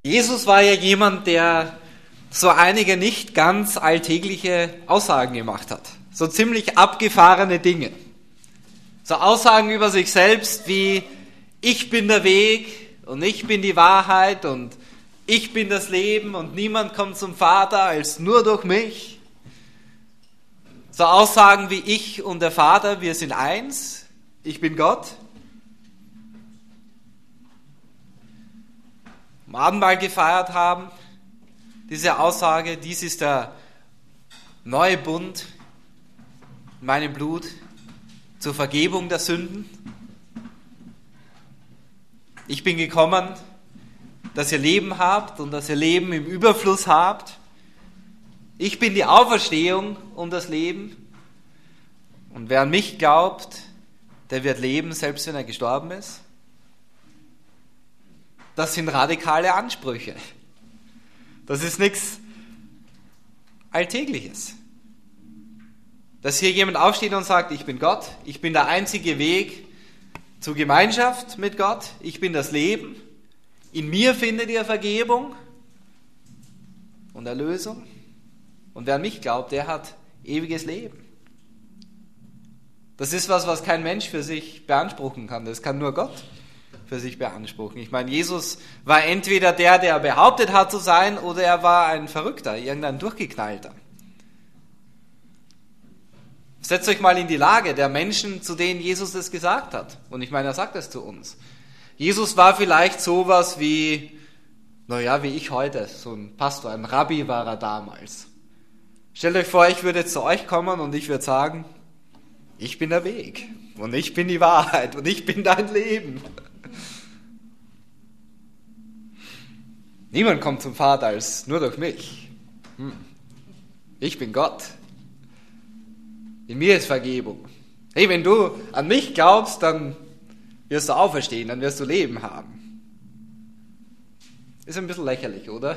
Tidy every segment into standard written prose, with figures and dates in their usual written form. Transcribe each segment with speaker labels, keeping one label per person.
Speaker 1: Jesus war ja jemand, der so einige nicht ganz alltägliche Aussagen gemacht hat. So ziemlich abgefahrene Dinge. So Aussagen über sich selbst wie: Ich bin der Weg und ich bin die Wahrheit und ich bin das Leben und niemand kommt zum Vater als nur durch mich. So Aussagen wie: Ich und der Vater, wir sind eins, ich bin Gott. Am Abendmahl gefeiert haben, diese Aussage: Dies ist der neue Bund in meinem Blut zur Vergebung der Sünden. Ich bin gekommen, dass ihr Leben habt und dass ihr Leben im Überfluss habt. Ich bin die Auferstehung und das Leben. Und wer an mich glaubt, der wird leben, selbst wenn er gestorben ist. Das sind radikale Ansprüche. Das ist nichts Alltägliches. Dass hier jemand aufsteht und sagt: Ich bin Gott, ich bin der einzige Weg zur Gemeinschaft mit Gott, ich bin das Leben, in mir findet ihr Vergebung und Erlösung. Und wer an mich glaubt, der hat ewiges Leben. Das ist was kein Mensch für sich beanspruchen kann, das kann nur Gott für sich beanspruchen. Ich meine, Jesus war entweder der behauptet hat zu sein, oder er war ein Verrückter, irgendein Durchgeknallter. Setzt euch mal in die Lage der Menschen, zu denen Jesus das gesagt hat. Und ich meine, er sagt es zu uns. Jesus war vielleicht sowas wie ich heute, so ein Pastor, ein Rabbi war er damals. Stellt euch vor, ich würde zu euch kommen und ich würde sagen: Ich bin der Weg und ich bin die Wahrheit und ich bin dein Leben. Niemand kommt zum Vater als nur durch mich. Ich bin Gott. In mir ist Vergebung. Hey, wenn du an mich glaubst, dann wirst du auferstehen, dann wirst du Leben haben. Ist ein bisschen lächerlich, oder?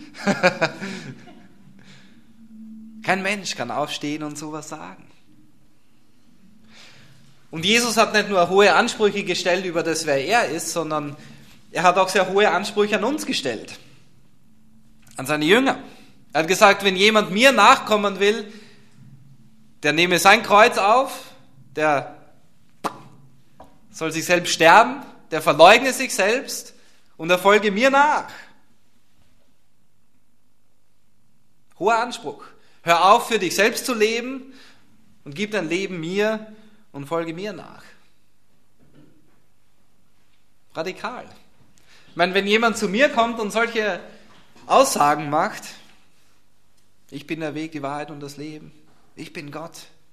Speaker 1: Kein Mensch kann aufstehen und sowas sagen. Und Jesus hat nicht nur hohe Ansprüche gestellt über das, wer er ist, sondern er hat auch sehr hohe Ansprüche an uns gestellt. An seine Jünger. Er hat gesagt: Wenn jemand mir nachkommen will, der nehme sein Kreuz auf, der soll sich selbst sterben, der verleugne sich selbst und er folge mir nach. Hoher Anspruch. Hör auf, für dich selbst zu leben und gib dein Leben mir und folge mir nach. Radikal. Ich meine, wenn jemand zu mir kommt und solche Aussagen macht: Ich bin der Weg, die Wahrheit und das Leben. Ich bin Gott.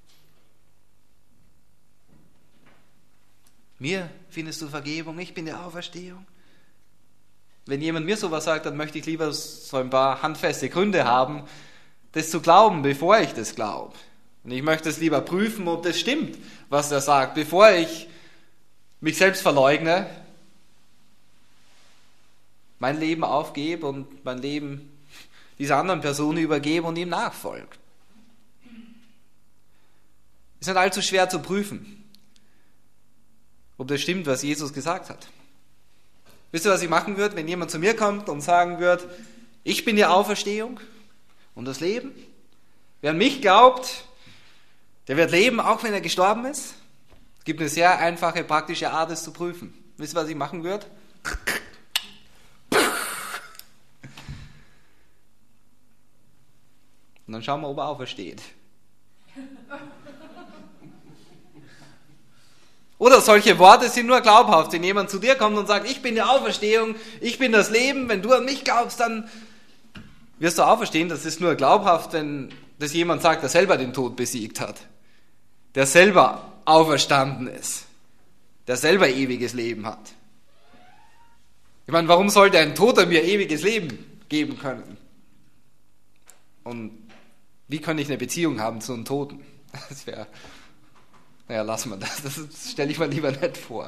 Speaker 1: Mir findest du Vergebung, ich bin die Auferstehung. Wenn jemand mir sowas sagt, dann möchte ich lieber so ein paar handfeste Gründe haben, das zu glauben, bevor ich das glaube. Und ich möchte es lieber prüfen, ob das stimmt, was er sagt, bevor ich mich selbst verleugne, mein Leben aufgebe und mein Leben dieser anderen Person übergebe und ihm nachfolge. Ist nicht allzu schwer zu prüfen, ob das stimmt, was Jesus gesagt hat. Wisst ihr, was ich machen würde, wenn jemand zu mir kommt und sagen würde: Ich bin die Auferstehung und das Leben. Wer an mich glaubt, der wird leben, auch wenn er gestorben ist. Es gibt eine sehr einfache, praktische Art, es zu prüfen. Wisst ihr, was ich machen würde? Und dann schauen wir, ob er aufersteht. Oder solche Worte sind nur glaubhaft. Wenn jemand zu dir kommt und sagt: Ich bin die Auferstehung, ich bin das Leben, wenn du an mich glaubst, dann wirst du auferstehen. Das ist nur glaubhaft, wenn das jemand sagt, der selber den Tod besiegt hat, der selber auferstanden ist, der selber ewiges Leben hat. Ich meine, warum sollte ein Toter mir ewiges Leben geben können? Und wie kann ich eine Beziehung haben zu einem Toten? Das wäre... lassen wir das. Das stelle ich mir lieber nicht vor.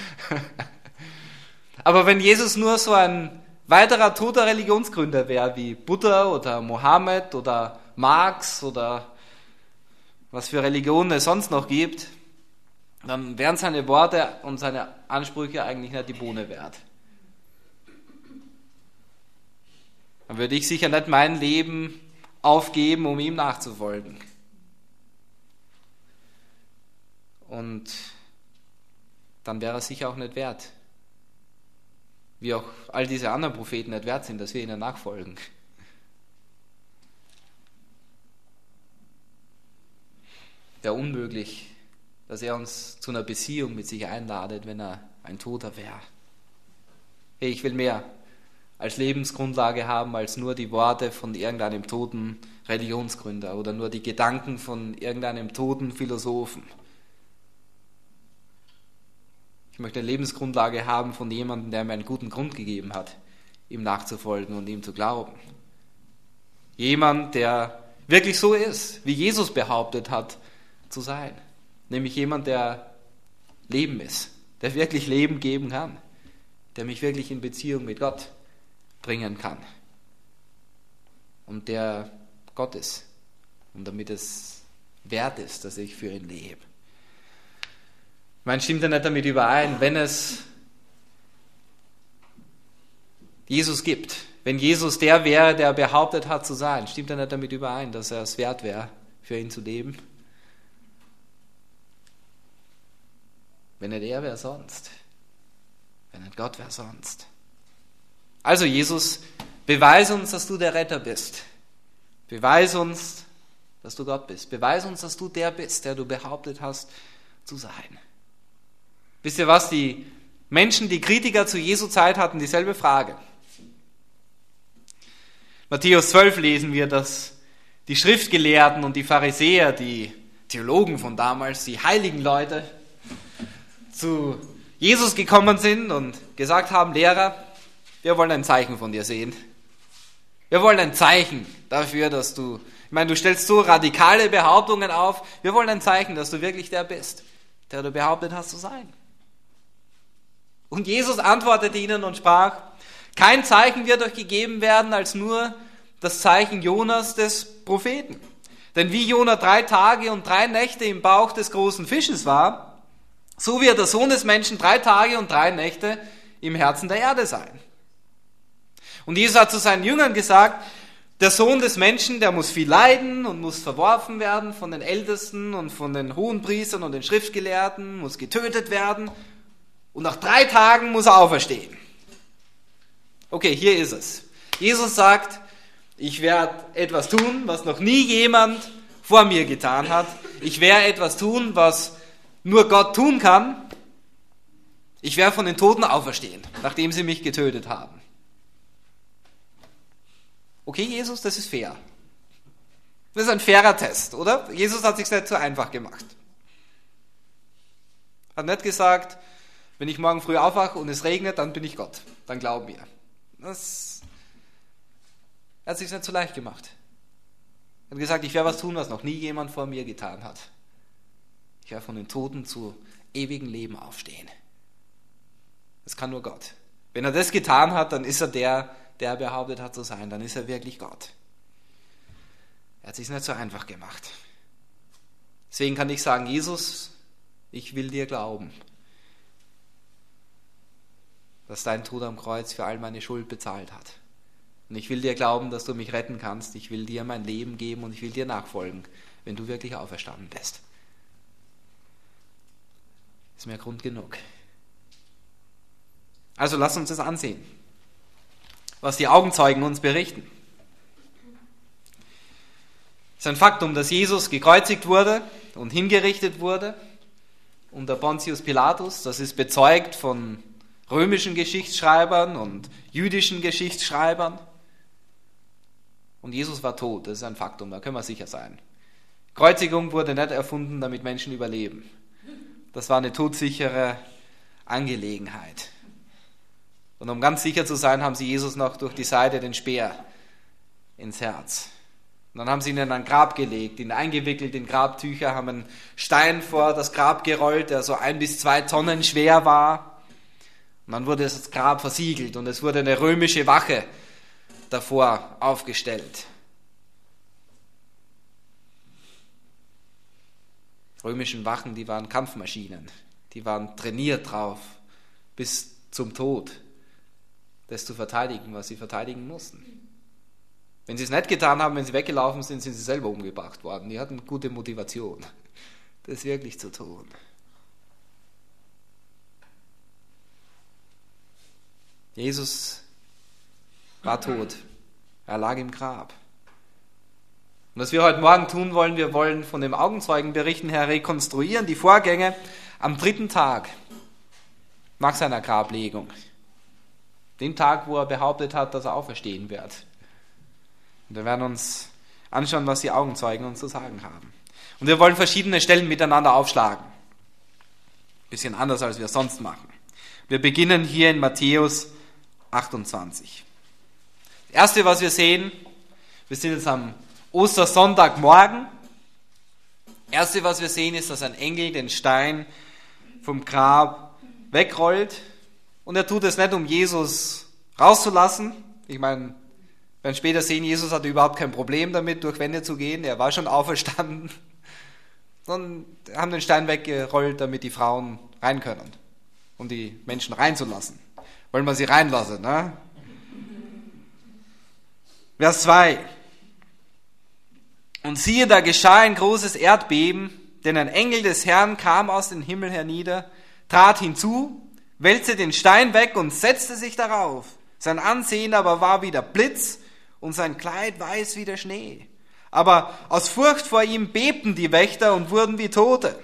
Speaker 1: Aber wenn Jesus nur so ein weiterer toter Religionsgründer wäre, wie Buddha oder Mohammed oder Marx oder was für Religionen es sonst noch gibt, dann wären seine Worte und seine Ansprüche eigentlich nicht die Bohne wert. dann würde ich sicher nicht mein Leben aufgeben, um ihm nachzufolgen. Und dann wäre er sicher auch nicht wert. Wie auch all diese anderen Propheten nicht wert sind, dass wir ihnen nachfolgen. Wäre unmöglich, dass er uns zu einer Beziehung mit sich einladet, wenn er ein Toter wäre. Hey, ich will mehr als Lebensgrundlage haben, als nur die Worte von irgendeinem toten Religionsgründer oder nur die Gedanken von irgendeinem toten Philosophen. Ich möchte eine Lebensgrundlage haben von jemandem, der mir einen guten Grund gegeben hat, ihm nachzufolgen und ihm zu glauben. Jemand, der wirklich so ist, wie Jesus behauptet hat zu sein. Nämlich jemand, der Leben ist, der wirklich Leben geben kann, der mich wirklich in Beziehung mit Gott bringen kann und der Gott ist und damit es wert ist, dass ich für ihn lebe. Ich meine, stimmt ja nicht damit überein, wenn es Jesus gibt, wenn Jesus der wäre, der behauptet hat zu sein, stimmt er nicht damit überein, dass er es wert wäre, für ihn zu leben? Wenn nicht er, wer sonst? Wenn nicht Gott, wer sonst? Also Jesus, beweis uns, dass du der Retter bist. Beweis uns, dass du Gott bist. Beweis uns, dass du der bist, der du behauptet hast zu sein. Wisst ihr was? Die Menschen, die Kritiker zu Jesu Zeit hatten dieselbe Frage. Matthäus 12 lesen wir, dass die Schriftgelehrten und die Pharisäer, die Theologen von damals, die heiligen Leute, zu Jesus gekommen sind und gesagt haben, Lehrer, wir wollen ein Zeichen von dir sehen. Wir wollen ein Zeichen dafür, dass du, du stellst so radikale Behauptungen auf, wir wollen ein Zeichen, dass du wirklich der bist, der du behauptet hast zu sein. Und Jesus antwortete ihnen und sprach, kein Zeichen wird euch gegeben werden, als nur das Zeichen Jonas des Propheten. Denn wie Jona 3 Tage und 3 Nächte im Bauch des großen Fisches war, so wird der Sohn des Menschen 3 Tage und 3 Nächte im Herzen der Erde sein. Und Jesus hat zu seinen Jüngern gesagt, der Sohn des Menschen, der muss viel leiden und muss verworfen werden von den Ältesten und von den Hohenpriestern und den Schriftgelehrten, muss getötet werden und nach 3 Tagen muss er auferstehen. Okay, hier ist es. Jesus sagt, ich werde etwas tun, was noch nie jemand vor mir getan hat. Ich werde etwas tun, was nur Gott tun kann. Ich werde von den Toten auferstehen, nachdem sie mich getötet haben. Okay, Jesus, das ist fair. Das ist ein fairer Test, oder? Jesus hat es sich nicht so einfach gemacht. Hat nicht gesagt, wenn ich morgen früh aufwache und es regnet, dann bin ich Gott. Dann glaub mir. Er hat es sich nicht so leicht gemacht. Er hat gesagt, ich werde was tun, was noch nie jemand vor mir getan hat. Ich werde von den Toten zu ewigem Leben aufstehen. Das kann nur Gott. Wenn er das getan hat, dann ist er der behauptet hat zu sein. Dann ist er wirklich Gott. Er hat es sich nicht so einfach gemacht. Deswegen kann ich sagen, Jesus, ich will dir glauben, dass dein Tod am Kreuz für all meine Schuld bezahlt hat. Und ich will dir glauben, dass du mich retten kannst. Ich will dir mein Leben geben und ich will dir nachfolgen, wenn du wirklich auferstanden bist. Ist mir Grund genug. Also lass uns das ansehen, was die Augenzeugen uns berichten. Es ist ein Faktum, dass Jesus gekreuzigt wurde und hingerichtet wurde unter Pontius Pilatus. Das ist bezeugt von römischen Geschichtsschreibern und jüdischen Geschichtsschreibern. Und Jesus war tot, das ist ein Faktum, da können wir sicher sein. Kreuzigung wurde nicht erfunden, damit Menschen überleben. Das war eine todsichere Angelegenheit. Und um ganz sicher zu sein, haben sie Jesus noch durch die Seite den Speer ins Herz. Und dann haben sie ihn in ein Grab gelegt, ihn eingewickelt in Grabtücher, haben einen Stein vor das Grab gerollt, der so 1 bis 2 Tonnen schwer war. Und dann wurde das Grab versiegelt und es wurde eine römische Wache davor aufgestellt. Römischen Wachen, die waren Kampfmaschinen, die waren trainiert drauf, bis zum Tod, das zu verteidigen, was sie verteidigen mussten. Wenn sie es nicht getan haben, wenn sie weggelaufen sind, sind sie selber umgebracht worden. Die hatten gute Motivation, das wirklich zu tun. Jesus war tot. Er lag im Grab. Und was wir heute Morgen tun wollen, wir wollen von dem Augenzeugenberichten her rekonstruieren, die Vorgänge am 3. Tag nach seiner Grablegung. Den Tag, wo er behauptet hat, dass er auferstehen wird. Und wir werden uns anschauen, was die Augenzeugen uns zu sagen haben. Und wir wollen verschiedene Stellen miteinander aufschlagen. Ein bisschen anders, als wir es sonst machen. Wir beginnen hier in Matthäus 28. Das Erste, was wir sehen, wir sind jetzt am Ostersonntagmorgen. Das Erste, was wir sehen, ist, dass ein Engel den Stein vom Grab wegrollt. Und er tut es nicht, um Jesus rauszulassen. Ich meine, wir werden später sehen, Jesus hatte überhaupt kein Problem damit, durch Wände zu gehen. Er war schon auferstanden. Sondern haben den Stein weggerollt, damit die Frauen rein können, um die Menschen reinzulassen. Wollen wir sie reinlassen, ne? Vers 2. Und siehe, da geschah ein großes Erdbeben, denn ein Engel des Herrn kam aus dem Himmel hernieder, trat hinzu, wälzte den Stein weg und setzte sich darauf. Sein Ansehen aber war wie der Blitz und sein Kleid weiß wie der Schnee. Aber aus Furcht vor ihm bebten die Wächter und wurden wie Tote.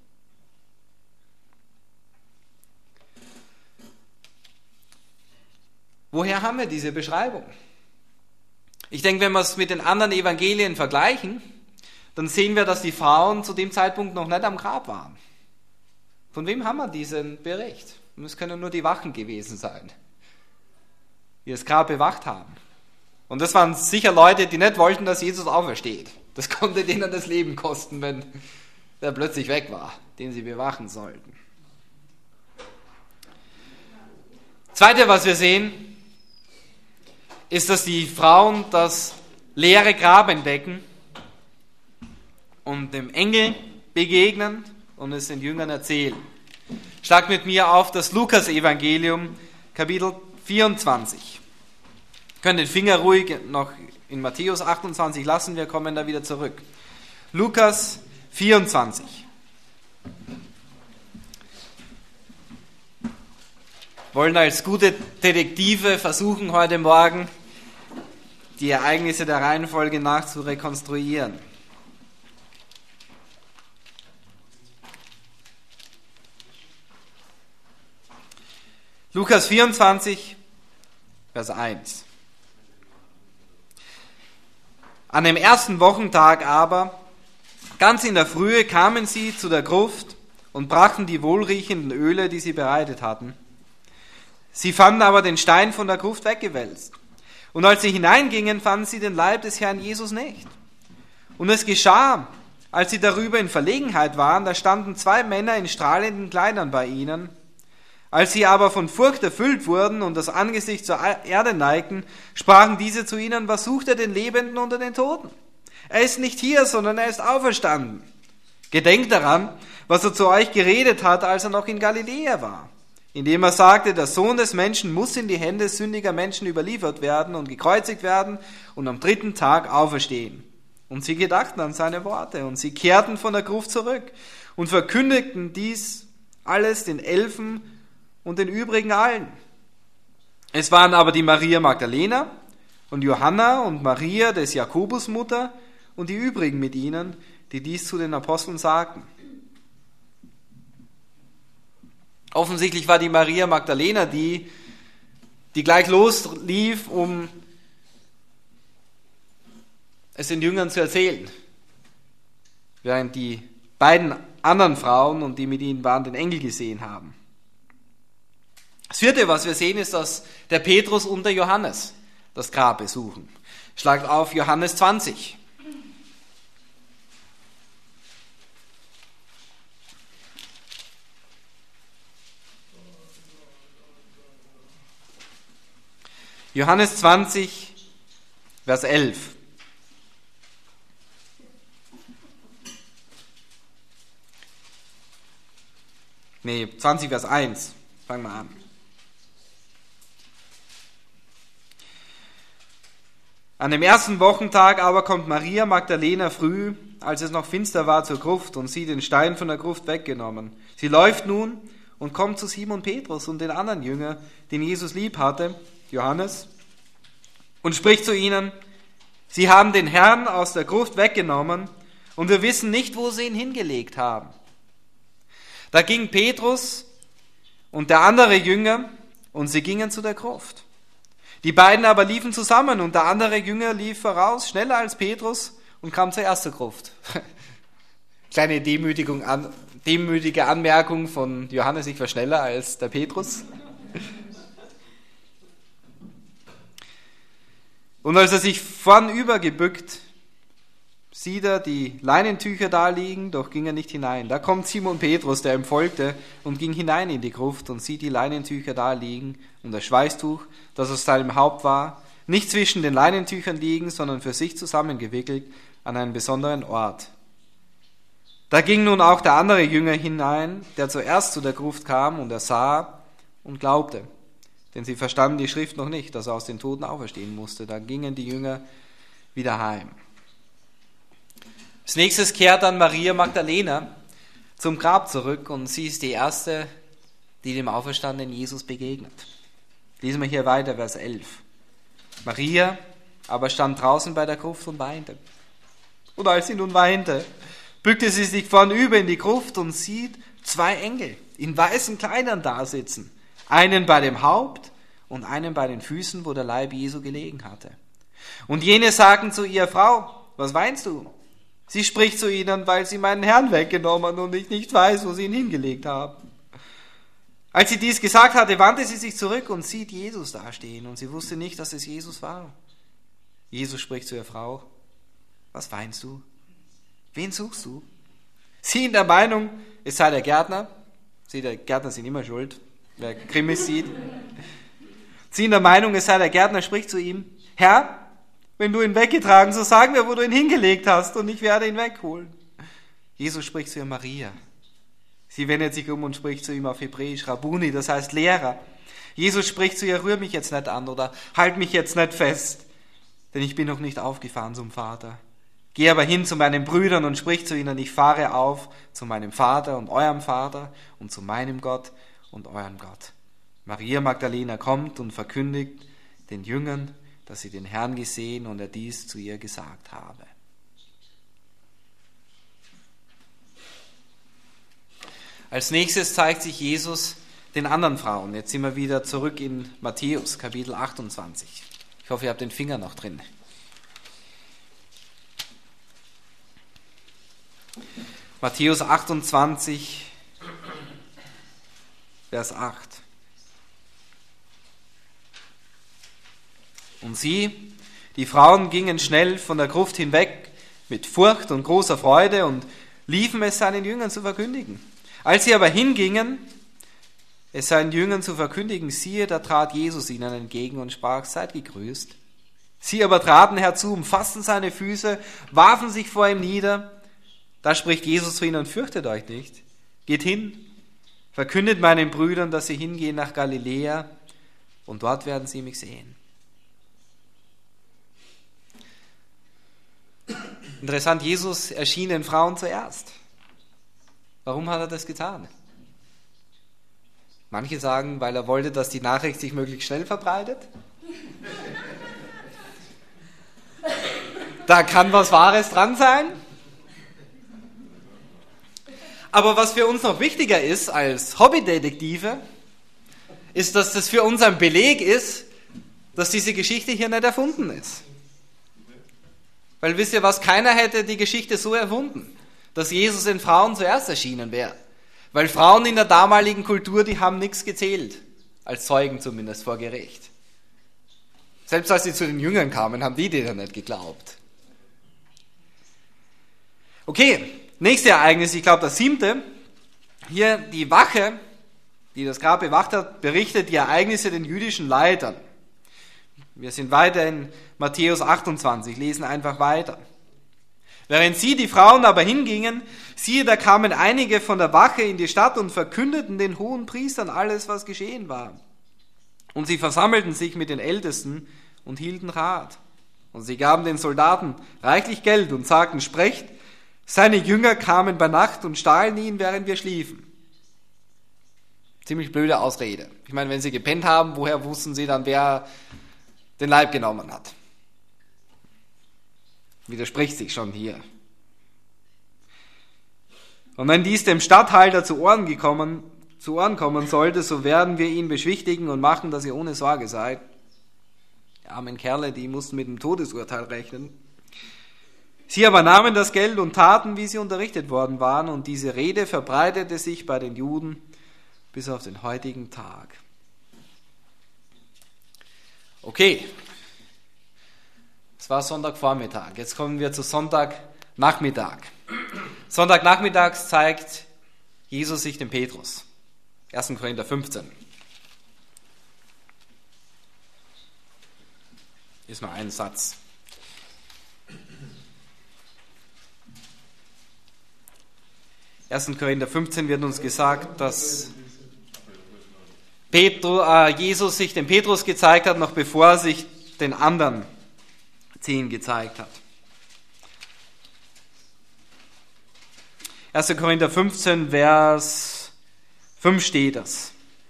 Speaker 1: Woher haben wir diese Beschreibung? Ich denke, wenn wir es mit den anderen Evangelien vergleichen, dann sehen wir, dass die Frauen zu dem Zeitpunkt noch nicht am Grab waren. Von wem haben wir diesen Bericht? Und es können nur die Wachen gewesen sein, die das Grab bewacht haben. Und das waren sicher Leute, die nicht wollten, dass Jesus aufersteht. Das konnte denen das Leben kosten, wenn der plötzlich weg war, den sie bewachen sollten. Zweite, was wir sehen, ist, dass die Frauen das leere Grab entdecken und dem Engel begegnen und es den Jüngern erzählen. Schlag mit mir auf das Lukas-Evangelium, Kapitel 24. Wir können den Finger ruhig noch in Matthäus 28 lassen, wir kommen da wieder zurück. Lukas 24. Wir wollen als gute Detektive versuchen, heute Morgen die Ereignisse der Reihenfolge nach zu rekonstruieren. Lukas 24, Vers 1. An dem ersten Wochentag aber, ganz in der Frühe, kamen sie zu der Gruft und brachten die wohlriechenden Öle, die sie bereitet hatten. Sie fanden aber den Stein von der Gruft weggewälzt. Und als sie hineingingen, fanden sie den Leib des Herrn Jesus nicht. Und es geschah, als sie darüber in Verlegenheit waren, da standen 2 Männer in strahlenden Kleidern bei ihnen. Als sie aber von Furcht erfüllt wurden und das Angesicht zur Erde neigten, sprachen diese zu ihnen: Was sucht ihr den Lebenden unter den Toten? Er ist nicht hier, sondern er ist auferstanden. Gedenkt daran, was er zu euch geredet hat, als er noch in Galiläa war, indem er sagte, der Sohn des Menschen muss in die Hände sündiger Menschen überliefert werden und gekreuzigt werden und am 3. Tag auferstehen. Und sie gedachten an seine Worte und sie kehrten von der Gruft zurück und verkündigten dies alles den 11 und den übrigen allen. Es waren aber die Maria Magdalena und Johanna und Maria des Jakobus Mutter und die übrigen mit ihnen, die dies zu den Aposteln sagten. Offensichtlich war die Maria Magdalena die gleich loslief, um es den Jüngern zu erzählen. Während die beiden anderen Frauen und die mit ihnen waren, den Engel gesehen haben. Das vierte, was wir sehen, ist, dass der Petrus und der Johannes das Grab besuchen. Schlagt auf Johannes 20. Johannes 20, Vers 11. Nee, 20, Vers 1. Fangen wir an. An dem ersten Wochentag aber kommt Maria Magdalena früh, als es noch finster war, zur Gruft und sieht den Stein von der Gruft weggenommen. Sie läuft nun und kommt zu Simon Petrus und den anderen Jünger, den Jesus lieb hatte, Johannes, und spricht zu ihnen: Sie haben den Herrn aus der Gruft weggenommen und wir wissen nicht, wo sie ihn hingelegt haben. Da ging Petrus und der andere Jünger und sie gingen zu der Gruft. Die beiden aber liefen zusammen und der andere Jünger lief voraus, schneller als Petrus und kam zuerst zur Gruft. Kleine demütige Anmerkung von Johannes, ich war schneller als der Petrus. Und als er sich vornüber gebückt, sieht er die Leinentücher da liegen, doch ging er nicht hinein. Da kommt Simon Petrus, der ihm folgte, und ging hinein in die Gruft und sieht die Leinentücher da liegen und das Schweißtuch, das aus seinem Haupt war, nicht zwischen den Leinentüchern liegen, sondern für sich zusammengewickelt an einen besonderen Ort. Da ging nun auch der andere Jünger hinein, der zuerst zu der Gruft kam, und er sah und glaubte. Denn sie verstanden die Schrift noch nicht, dass er aus den Toten auferstehen musste. Da gingen die Jünger wieder heim. Als nächstes kehrt dann Maria Magdalena zum Grab zurück und sie ist die Erste, die dem auferstandenen Jesus begegnet. Lesen wir hier weiter, Vers 11. Maria aber stand draußen bei der Gruft und weinte. Und als sie nun weinte, bückte sie sich vornüber in die Gruft und sieht 2 Engel in weißen Kleidern dasitzen. Einen bei dem Haupt und einen bei den Füßen, wo der Leib Jesu gelegen hatte. Und jene sagten zu ihr: Frau, was weinst du? Sie spricht zu ihnen: Weil sie meinen Herrn weggenommen und ich nicht weiß, wo sie ihn hingelegt haben. Als sie dies gesagt hatte, wandte sie sich zurück und sieht Jesus dastehen, und sie wusste nicht, dass es Jesus war. Jesus spricht zu ihr: Frau, was weinst du? Wen suchst du? Sie in der Meinung, es sei der Gärtner. Sie, der Gärtner sind immer schuld, wer Krimis sieht. Sie in der Meinung, es sei der Gärtner, spricht zu ihm: Herr, wenn du ihn weggetragen, so sag mir, wo du ihn hingelegt hast, und ich werde ihn wegholen. Jesus spricht zu ihr: Maria. Sie wendet sich um und spricht zu ihm auf Hebräisch: Rabbuni, das heißt Lehrer. Jesus spricht zu ihr: Rühr mich jetzt nicht an oder halt mich jetzt nicht fest, denn ich bin noch nicht aufgefahren zum Vater. Geh aber hin zu meinen Brüdern und sprich zu ihnen: Ich fahre auf zu meinem Vater und eurem Vater und zu meinem Gott und eurem Gott. Maria Magdalena kommt und verkündigt den Jüngern, dass sie den Herrn gesehen und er dies zu ihr gesagt habe. Als nächstes zeigt sich Jesus den anderen Frauen. Jetzt sind wir wieder zurück in Matthäus, Kapitel 28. Ich hoffe, ihr habt den Finger noch drin. Matthäus 28, Vers 8. Und sie, die Frauen, gingen schnell von der Gruft hinweg mit Furcht und großer Freude und liefen es seinen Jüngern zu verkündigen. Als sie aber hingingen, es seinen Jüngern zu verkündigen, siehe, da trat Jesus ihnen entgegen und sprach: Seid gegrüßt. Sie aber traten herzu, umfassten seine Füße, warfen sich vor ihm nieder. Da spricht Jesus zu ihnen: Fürchtet euch nicht, geht hin, verkündet meinen Brüdern, dass sie hingehen nach Galiläa, und dort werden sie mich sehen. Interessant, Jesus erschien den Frauen zuerst. Warum hat er das getan? Manche sagen, weil er wollte, dass die Nachricht sich möglichst schnell verbreitet. Da kann was Wahres dran sein. Aber was für uns noch wichtiger ist als Hobbydetektive, ist, dass das für uns ein Beleg ist, dass diese Geschichte hier nicht erfunden ist. Weil wisst ihr was, keiner hätte die Geschichte so erfunden, dass Jesus den Frauen zuerst erschienen wäre. Weil Frauen in der damaligen Kultur, die haben nichts gezählt, als Zeugen zumindest vor Gericht. Selbst als sie zu den Jüngern kamen, haben die denen nicht geglaubt. Okay, nächstes Ereignis, ich glaube das 7. Hier die Wache, die das Grab bewacht hat, berichtet die Ereignisse den jüdischen Leitern. Wir sind weiter in Matthäus 28, lesen einfach weiter. Während sie, die Frauen, aber hingingen, siehe, da kamen einige von der Wache in die Stadt und verkündeten den hohen Priestern alles, was geschehen war. Und sie versammelten sich mit den Ältesten und hielten Rat. Und sie gaben den Soldaten reichlich Geld und sagten, sprecht, seine Jünger kamen bei Nacht und stahlen ihn, während wir schliefen. Ziemlich blöde Ausrede. Ich meine, wenn sie gepennt haben, woher wussten sie dann, wer den Leib genommen hat? Widerspricht sich schon hier. Und wenn dies dem Statthalter zu Ohren kommen sollte, so werden wir ihn beschwichtigen und machen, dass ihr ohne Sorge seid. Die armen Kerle, die mussten mit dem Todesurteil rechnen. Sie aber nahmen das Geld und taten, wie sie unterrichtet worden waren, und diese Rede verbreitete sich bei den Juden bis auf den heutigen Tag. Okay, das war Sonntagvormittag. Jetzt kommen wir zu Sonntagnachmittag. Sonntagnachmittags zeigt Jesus sich dem Petrus. 1. Korinther 15. Ist nur ein Satz. In 1. Korinther 15 wird uns gesagt, dass Jesus sich dem Petrus gezeigt hat, noch bevor er sich den anderen 10 gezeigt hat. 1. Korinther 15, Vers 5 steht das.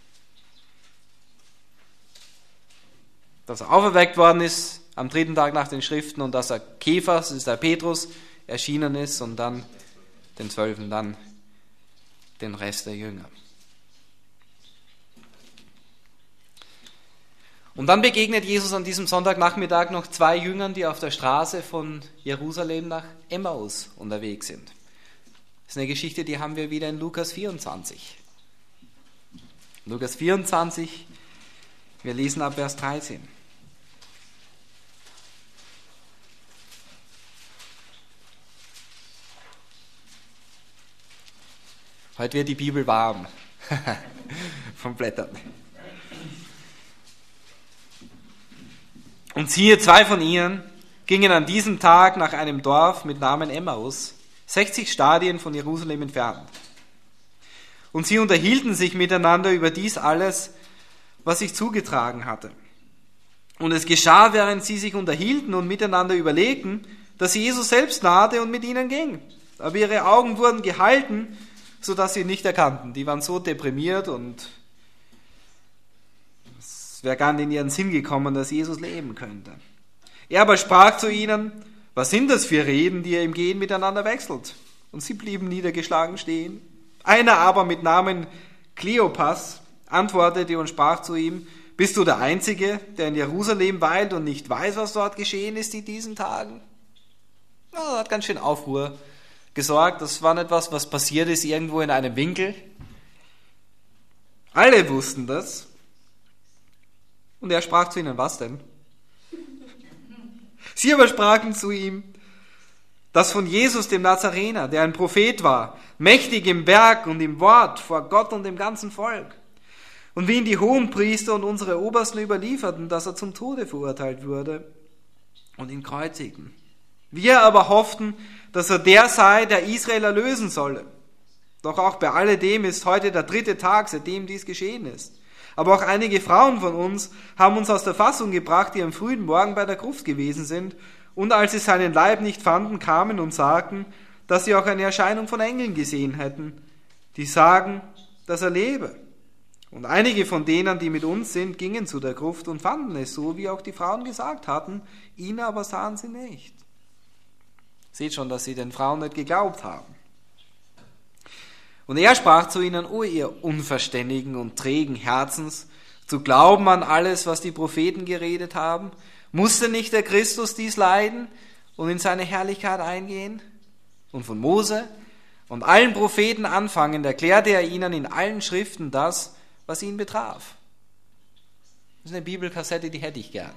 Speaker 1: Dass er auferweckt worden ist am 3. Tag nach den Schriften und dass er Kephas, das ist der Petrus, erschienen ist und dann den 12, dann den Rest der Jünger. Und dann begegnet Jesus an diesem Sonntagnachmittag noch 2 Jüngern, die auf der Straße von Jerusalem nach Emmaus unterwegs sind. Das ist eine Geschichte, die haben wir wieder in Lukas 24. Lukas 24, wir lesen ab Vers 13. Heute wird die Bibel warm vom Blättern. Und siehe, 2 von ihnen gingen an diesem Tag nach einem Dorf mit Namen Emmaus, 60 Stadien von Jerusalem entfernt. Und sie unterhielten sich miteinander über dies alles, was sich zugetragen hatte. Und es geschah, während sie sich unterhielten und miteinander überlegten, dass Jesus selbst nahte und mit ihnen ging. Aber ihre Augen wurden gehalten, sodass sie ihn nicht erkannten. Die waren so deprimiert und es wäre gar nicht in ihren Sinn gekommen, dass Jesus leben könnte. Er aber sprach zu ihnen, was sind das für Reden, die ihr im Gehen miteinander wechselt? Und sie blieben niedergeschlagen stehen. Einer aber mit Namen Kleopas antwortete und sprach zu ihm, bist du der Einzige, der in Jerusalem weilt und nicht weiß, was dort geschehen ist in diesen Tagen? Ja, das hat ganz schön Aufruhr gesorgt. Das war nicht was passiert ist irgendwo in einem Winkel. Alle wussten das. Und er sprach zu ihnen, was denn? Sie aber sprachen zu ihm, das von Jesus, dem Nazarener, der ein Prophet war, mächtig im Werk und im Wort vor Gott und dem ganzen Volk. Und wie ihn die Hohenpriester und unsere Obersten überlieferten, dass er zum Tode verurteilt würde und ihn kreuzigten. Wir aber hofften, dass er der sei, der Israel erlösen solle. Doch auch bei alledem ist heute der 3. Tag, seitdem dies geschehen ist. Aber auch einige Frauen von uns haben uns aus der Fassung gebracht, die am frühen Morgen bei der Gruft gewesen sind, und als sie seinen Leib nicht fanden, kamen und sagten, dass sie auch eine Erscheinung von Engeln gesehen hätten, die sagen, dass er lebe. Und einige von denen, die mit uns sind, gingen zu der Gruft und fanden es so, wie auch die Frauen gesagt hatten, ihn aber sahen sie nicht. Seht schon, dass sie den Frauen nicht geglaubt haben. Und er sprach zu ihnen, o ihr unverständigen und trägen Herzens, zu glauben an alles, was die Propheten geredet haben, musste nicht der Christus dies leiden und in seine Herrlichkeit eingehen? Und von Mose und allen Propheten anfangend erklärte er ihnen in allen Schriften das, was ihn betraf. Das ist eine Bibelkassette, die hätte ich gern.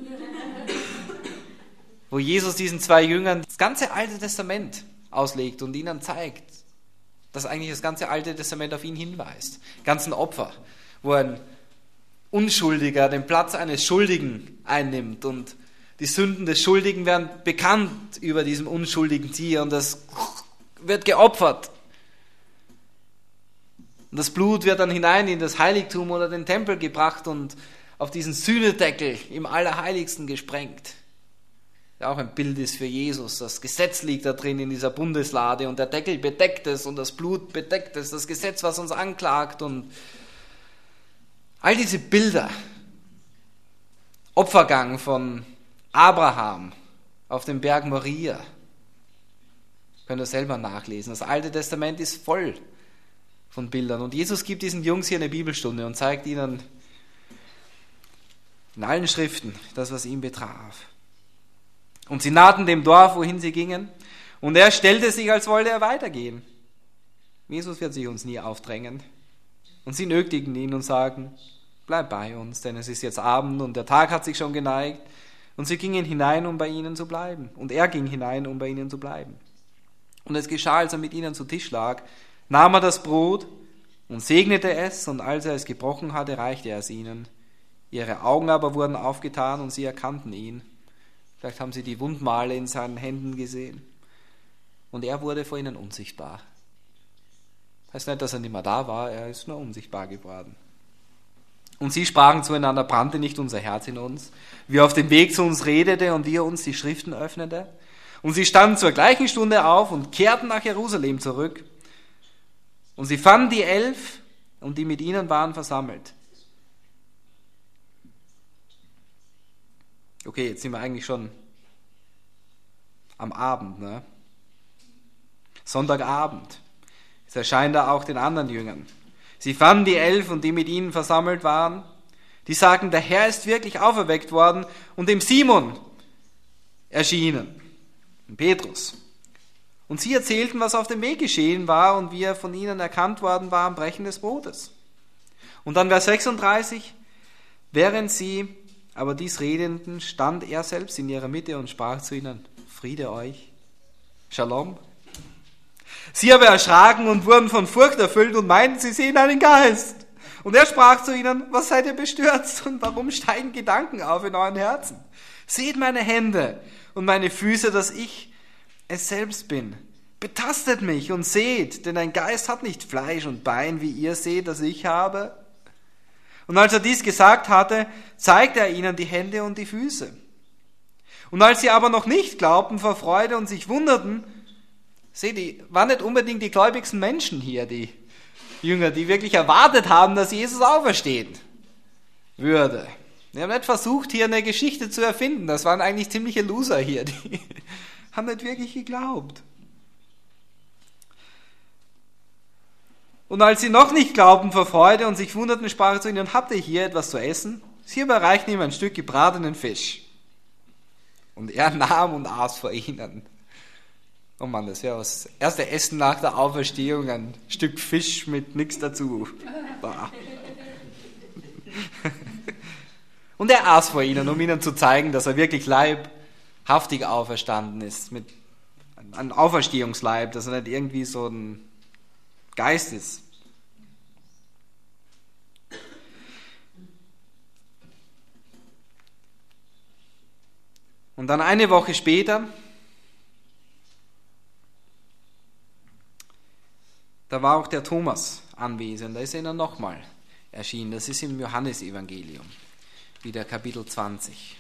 Speaker 1: Wo Jesus diesen 2 Jüngern das ganze Alte Testament auslegt und ihnen zeigt, dass eigentlich das ganze Alte Testament auf ihn hinweist. Ganzen Opfer, wo ein Unschuldiger den Platz eines Schuldigen einnimmt und die Sünden des Schuldigen werden bekannt über diesem unschuldigen Tier und das wird geopfert. Und das Blut wird dann hinein in das Heiligtum oder den Tempel gebracht und auf diesen Sühnedeckel im Allerheiligsten gesprengt. der auch ein Bild ist für Jesus. Das Gesetz liegt da drin in dieser Bundeslade und der Deckel bedeckt es und das Blut bedeckt es, das Gesetz, was uns anklagt und all diese Bilder. Opfergang von Abraham auf dem Berg Moria. Könnt ihr selber nachlesen. Das Alte Testament ist voll von Bildern. Und Jesus gibt diesen Jungs hier eine Bibelstunde und zeigt ihnen in allen Schriften das, was ihn betraf. Und sie nahten dem Dorf, wohin sie gingen. Und er stellte sich, als wollte er weitergehen. Jesus wird sich uns nie aufdrängen. Und sie nötigten ihn und sagten, bleib bei uns, denn es ist jetzt Abend und der Tag hat sich schon geneigt. Und sie gingen hinein, um bei ihnen zu bleiben. Und er ging hinein, um bei ihnen zu bleiben. Und es geschah, als er mit ihnen zu Tisch lag, nahm er das Brot und segnete es, und als er es gebrochen hatte, reichte er es ihnen. Ihre Augen aber wurden aufgetan und sie erkannten ihn. Vielleicht haben sie die Wundmale in seinen Händen gesehen. Und er wurde vor ihnen unsichtbar. Heißt nicht, dass er nicht mehr da war, er ist nur unsichtbar geworden. Und sie sprachen zueinander, brannte nicht unser Herz in uns, wie er auf dem Weg zu uns redete und wie er uns die Schriften öffnete? Und sie standen zur gleichen Stunde auf und kehrten nach Jerusalem zurück. Und sie fanden die 11 und die mit ihnen waren versammelt. Okay, jetzt sind wir eigentlich schon am Abend, ne? Sonntagabend. Es erscheint da auch den anderen Jüngern. Sie fanden die 11 und die mit ihnen versammelt waren. Die sagten, der Herr ist wirklich auferweckt worden und dem Simon erschienen, Petrus. Und sie erzählten, was auf dem Weg geschehen war und wie er von ihnen erkannt worden war am Brechen des Brotes. Und dann Vers 36, während sie aber dies redeten, stand er selbst in ihrer Mitte und sprach zu ihnen, Friede euch, Shalom. Sie aber erschraken und wurden von Furcht erfüllt und meinten, sie sehen einen Geist. Und er sprach zu ihnen, was seid ihr bestürzt und warum steigen Gedanken auf in euren Herzen? Seht meine Hände und meine Füße, dass ich es selbst bin. Betastet mich und seht, denn ein Geist hat nicht Fleisch und Bein, wie ihr seht, dass ich habe. Und als er dies gesagt hatte, zeigte er ihnen die Hände und die Füße. Und als sie aber noch nicht glaubten vor Freude und sich wunderten, seht ihr, waren nicht unbedingt die gläubigsten Menschen hier, die Jünger, die wirklich erwartet haben, dass Jesus auferstehen würde. Die haben nicht versucht, hier eine Geschichte zu erfinden. Das waren eigentlich ziemliche Loser hier, die haben nicht wirklich geglaubt. Und als sie noch nicht glaubten vor Freude und sich wunderten, sprach er zu ihnen, habt ihr hier etwas zu essen? Sie überreichten ihm ein Stück gebratenen Fisch. Und er nahm und aß vor ihnen. Oh Mann, das wäre das erste Essen nach der Auferstehung, ein Stück Fisch mit nichts dazu. Bah. Und er aß vor ihnen, um ihnen zu zeigen, dass er wirklich leibhaftig auferstanden ist, mit einem Auferstehungsleib, dass er nicht irgendwie so ein Geist ist. Und dann eine Woche später, da war auch der Thomas anwesend, da ist er ihnen nochmal erschienen. Das ist im Johannesevangelium, wieder Kapitel 20.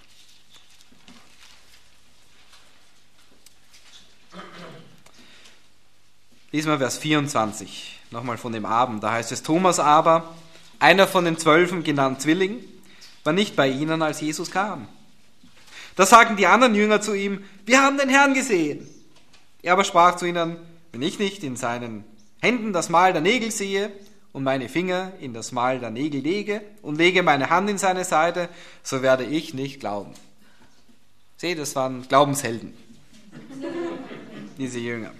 Speaker 1: Lesen wir Vers 24, nochmal von dem Abend. Da heißt es, Thomas aber, einer von den 12 genannt Zwilling, war nicht bei ihnen, als Jesus kam. Da sagten die anderen Jünger zu ihm, wir haben den Herrn gesehen. Er aber sprach zu ihnen, wenn ich nicht in seinen Händen das Mal der Nägel sehe und meine Finger in das Mal der Nägel lege und lege meine Hand in seine Seite, so werde ich nicht glauben. Seht, das waren Glaubenshelden, diese Jünger.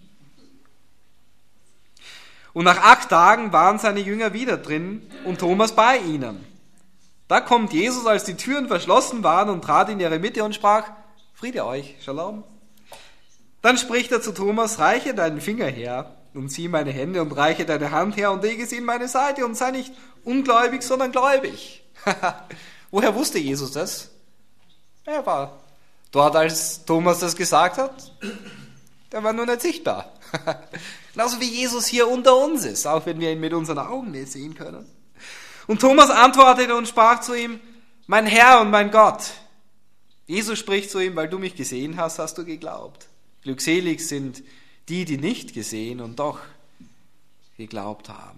Speaker 1: Und nach 8 Tagen waren seine Jünger wieder drin und Thomas bei ihnen. Da kommt Jesus, als die Türen verschlossen waren, und trat in ihre Mitte und sprach, Friede euch, Shalom. Dann spricht er zu Thomas, reiche deinen Finger her und zieh meine Hände und reiche deine Hand her und lege sie in meine Seite und sei nicht ungläubig, sondern gläubig. Woher wusste Jesus das? Er war dort, als Thomas das gesagt hat. Der war nur nicht sichtbar. Genauso wie Jesus hier unter uns ist, auch wenn wir ihn mit unseren Augen nicht sehen können. Und Thomas antwortete und sprach zu ihm, mein Herr und mein Gott. Jesus spricht zu ihm, weil du mich gesehen hast, hast du geglaubt. Glückselig sind die, die nicht gesehen und doch geglaubt haben.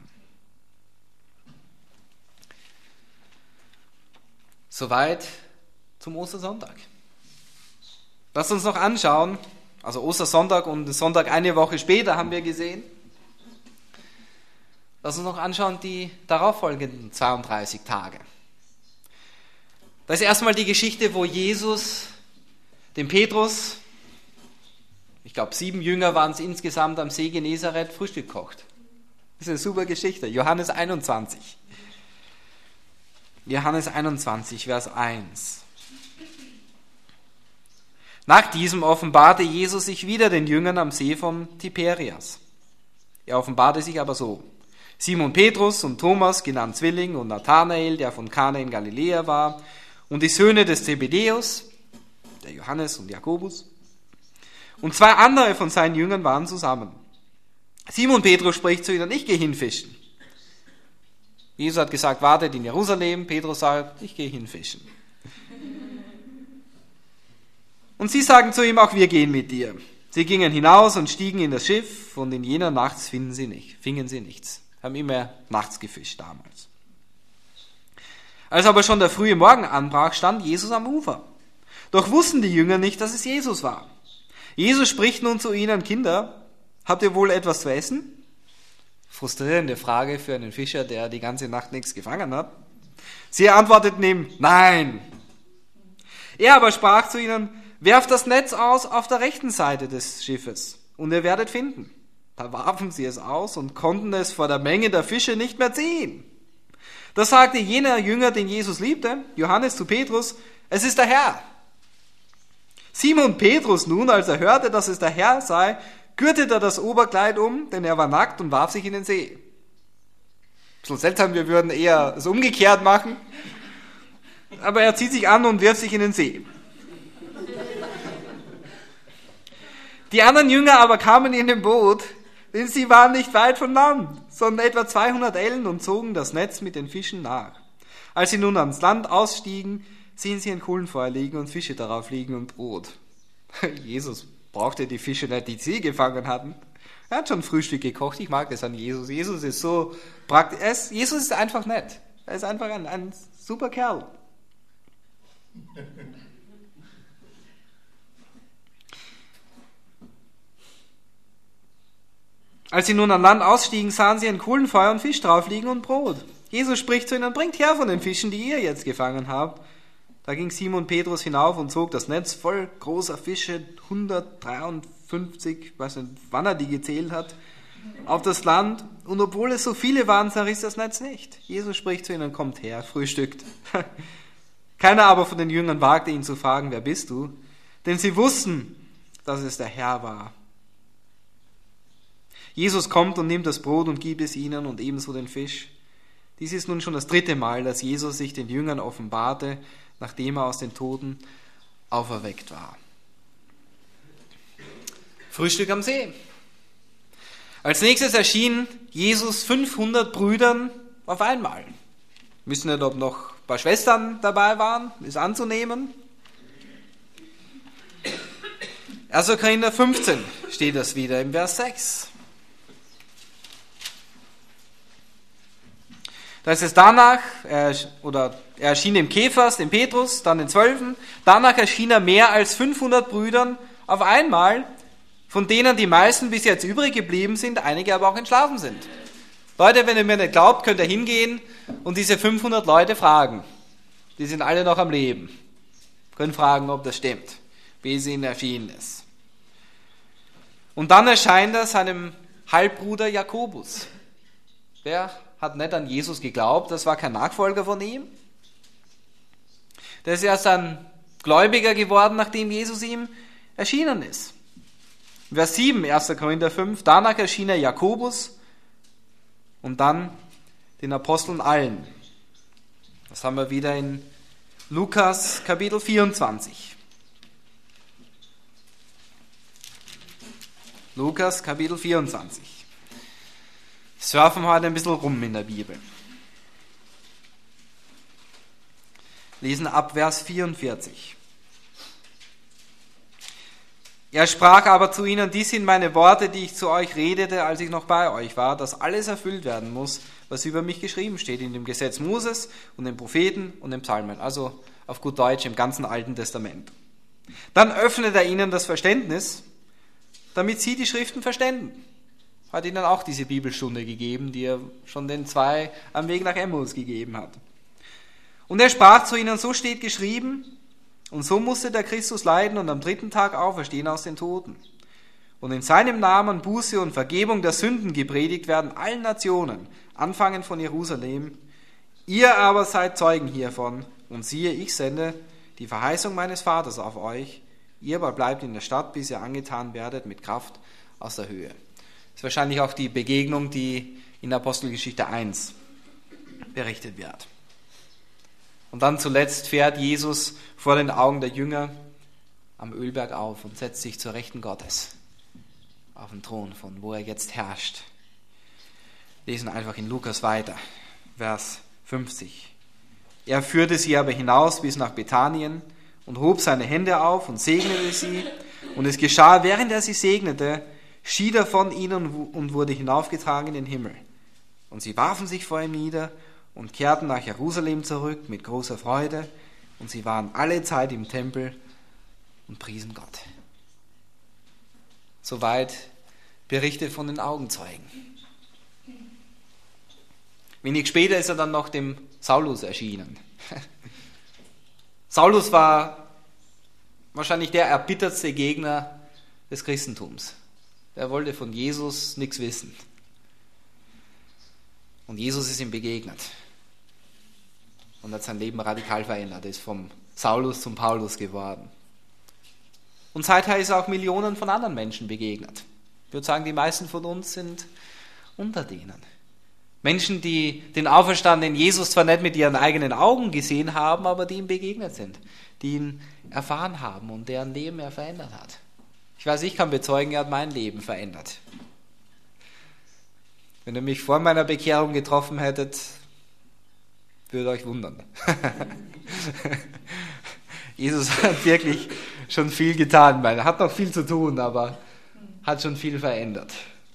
Speaker 1: Soweit zum Ostersonntag. Lasst uns noch anschauen, also Ostersonntag und Sonntag eine Woche später haben wir gesehen. Lasst uns noch anschauen die darauffolgenden 32 Tage. Da ist erstmal die Geschichte, wo Jesus dem Petrus, ich glaube 7 Jünger waren es insgesamt am See Genezareth, Frühstück kocht. Das ist eine super Geschichte. Johannes 21. Johannes 21, Vers 1. Nach diesem offenbarte Jesus sich wieder den Jüngern am See von Tiberias. Er offenbarte sich aber so. Simon Petrus und Thomas, genannt Zwilling, und Nathanael, der von Kana in Galiläa war, und die Söhne des Zebedeus, der Johannes und Jakobus, und 2 andere von seinen Jüngern waren zusammen. Simon Petrus spricht zu ihnen, ich gehe hinfischen. Jesus hat gesagt, wartet in Jerusalem. Petrus sagt, ich gehe hinfischen. Und sie sagen zu ihm, auch wir gehen mit dir. Sie gingen hinaus und stiegen in das Schiff, und in jener Nacht fingen sie nichts. Haben immer nachts gefischt damals. Als aber schon der frühe Morgen anbrach, stand Jesus am Ufer. Doch wussten die Jünger nicht, dass es Jesus war. Jesus spricht nun zu ihnen, Kinder, habt ihr wohl etwas zu essen? Frustrierende Frage für einen Fischer, der die ganze Nacht nichts gefangen hat. Sie antworteten ihm, nein. Er aber sprach zu ihnen, werft das Netz aus auf der rechten Seite des Schiffes und ihr werdet finden. Da warfen sie es aus und konnten es vor der Menge der Fische nicht mehr ziehen. Da sagte jener Jünger, den Jesus liebte, Johannes zu Petrus, es ist der Herr. Simon Petrus nun, als er hörte, dass es der Herr sei, gürtete das Oberkleid um, denn er war nackt und warf sich in den See. Ein bisschen seltsam, wir würden eher es umgekehrt machen. Aber er zieht sich an und wirft sich in den See. Die anderen Jünger aber kamen in dem Boot, denn sie waren nicht weit von Land, sondern etwa 200 Ellen und zogen das Netz mit den Fischen nach. Als sie nun ans Land ausstiegen, sehen sie ein Kohlenfeuer liegen und Fische darauf liegen und Brot. Jesus brauchte die Fische nicht, die sie gefangen hatten. Er hat schon Frühstück gekocht. Ich mag das an Jesus. Jesus ist so praktisch. Jesus ist einfach nett. Er ist einfach ein super Kerl. Als sie nun an Land ausstiegen, sahen sie ein Kohlenfeuer und Fisch drauf liegen und Brot. Jesus spricht zu ihnen, bringt her von den Fischen, die ihr jetzt gefangen habt. Da ging Simon Petrus hinauf und zog das Netz voll großer Fische, 153, weiß nicht, wann er die gezählt hat, auf das Land. Und obwohl es so viele waren, zerriss das Netz nicht. Jesus spricht zu ihnen, kommt her, frühstückt. Keiner aber von den Jüngern wagte ihn zu fragen, wer bist du? Denn sie wussten, dass es der Herr war. Jesus kommt und nimmt das Brot und gibt es ihnen und ebenso den Fisch. Dies ist nun schon das 3. Mal, dass Jesus sich den Jüngern offenbarte, nachdem er aus den Toten auferweckt war. Frühstück am See. Als nächstes erschien Jesus 500 Brüdern auf einmal. Wir wissen nicht, ob noch ein paar Schwestern dabei waren, ist anzunehmen. 1. Korinther 15 steht das wieder im Vers 6. Da ist es danach, er erschien dem Kephas, dem Petrus, dann den 12. Danach erschien er mehr als 500 Brüdern auf einmal, von denen die meisten bis jetzt übrig geblieben sind, einige aber auch entschlafen sind. Leute, wenn ihr mir nicht glaubt, könnt ihr hingehen und diese 500 Leute fragen. Die sind alle noch am Leben. Können fragen, ob das stimmt, wie es ihnen erschienen ist. Und dann erscheint er seinem Halbbruder Jakobus. Der hat nicht an Jesus geglaubt, das war kein Nachfolger von ihm. Der ist erst ein Gläubiger geworden, nachdem Jesus ihm erschienen ist. Vers 7, 1. Korinther 5, danach erschien er Jakobus und dann den Aposteln allen. Das haben wir wieder in Lukas Kapitel 24. Lukas Kapitel 24. Surfen wir heute ein bisschen rum in der Bibel. Lesen ab Vers 44. Er sprach aber zu ihnen, dies sind meine Worte, die ich zu euch redete, als ich noch bei euch war, dass alles erfüllt werden muss, was über mich geschrieben steht in dem Gesetz Moses und den Propheten und den Psalmen, also auf gut Deutsch im ganzen Alten Testament. Dann öffnet er ihnen das Verständnis, damit sie die Schriften verständen. Hat ihnen auch diese Bibelstunde gegeben, die er schon den 2 am Weg nach Emmaus gegeben hat. Und er sprach zu ihnen, so steht geschrieben, und so musste der Christus leiden und am 3. Tag auferstehen aus den Toten. Und in seinem Namen Buße und Vergebung der Sünden gepredigt werden allen Nationen, anfangend von Jerusalem. Ihr aber seid Zeugen hiervon, und siehe, ich sende die Verheißung meines Vaters auf euch. Ihr aber bleibt in der Stadt, bis ihr angetan werdet mit Kraft aus der Höhe. Das ist wahrscheinlich auch die Begegnung, die in Apostelgeschichte 1 berichtet wird. Und dann zuletzt fährt Jesus vor den Augen der Jünger am Ölberg auf und setzt sich zur Rechten Gottes auf den Thron, von wo er jetzt herrscht. Lesen einfach in Lukas weiter, Vers 50. Er führte sie aber hinaus bis nach Bethanien und hob seine Hände auf und segnete sie. Und es geschah, während er sie segnete, schied er von ihnen und wurde hinaufgetragen in den Himmel. Und sie warfen sich vor ihm nieder und kehrten nach Jerusalem zurück mit großer Freude. Und sie waren alle Zeit im Tempel und priesen Gott. Soweit berichtet von den Augenzeugen. Wenig später ist er dann noch dem Saulus erschienen. Saulus war wahrscheinlich der erbittertste Gegner des Christentums. Er wollte von Jesus nichts wissen. Und Jesus ist ihm begegnet und hat sein Leben radikal verändert. Er ist vom Saulus zum Paulus geworden. Und seither ist er auch Millionen von anderen Menschen begegnet. Ich würde sagen, die meisten von uns sind unter denen. Menschen, die den auferstandenen Jesus zwar nicht mit ihren eigenen Augen gesehen haben, aber die ihm begegnet sind, die ihn erfahren haben und deren Leben er verändert hat. Ich weiß, ich kann bezeugen, er hat mein Leben verändert. Wenn ihr mich vor meiner Bekehrung getroffen hättet, würde euch wundern. Jesus hat wirklich schon viel getan. Er hat noch viel zu tun, aber hat schon viel verändert.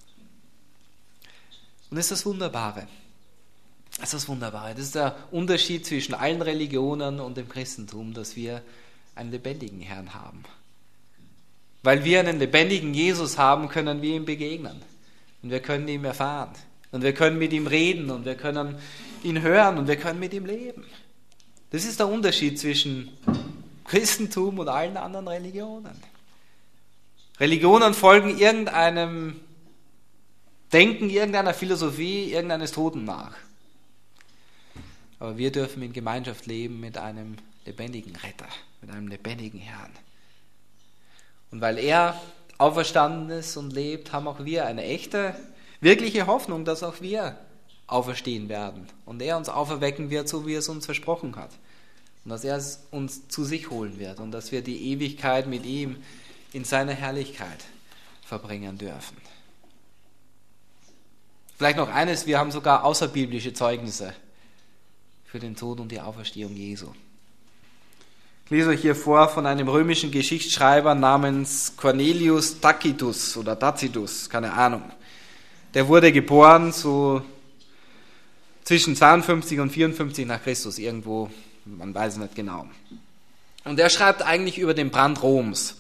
Speaker 1: Und das ist das Wunderbare. Das ist das Wunderbare. Das ist der Unterschied zwischen allen Religionen und dem Christentum, dass wir einen lebendigen Herrn haben. Weil wir einen lebendigen Jesus haben, können wir ihm begegnen. Und wir können ihm erfahren. Und wir können mit ihm reden. Und wir können ihn hören. Und wir können mit ihm leben. Das ist der Unterschied zwischen Christentum und allen anderen Religionen. Religionen folgen irgendeinem Denken, irgendeiner Philosophie, irgendeines Toten nach. Aber wir dürfen in Gemeinschaft leben mit einem lebendigen Retter, mit einem lebendigen Herrn. Und weil er auferstanden ist und lebt, haben auch wir eine echte, wirkliche Hoffnung, dass auch wir auferstehen werden. Und er uns auferwecken wird, so wie er es uns versprochen hat. Und dass er es uns zu sich holen wird und dass wir die Ewigkeit mit ihm in seiner Herrlichkeit verbringen dürfen. Vielleicht noch eines, wir haben sogar außerbiblische Zeugnisse für den Tod und die Auferstehung Jesu. Ich lese euch hier vor von einem römischen Geschichtsschreiber namens Cornelius Tacitus oder Tacitus, keine Ahnung. Der wurde geboren so zwischen 52 und 54 nach Christus, irgendwo, man weiß es nicht genau. Und er schreibt eigentlich über den Brand Roms.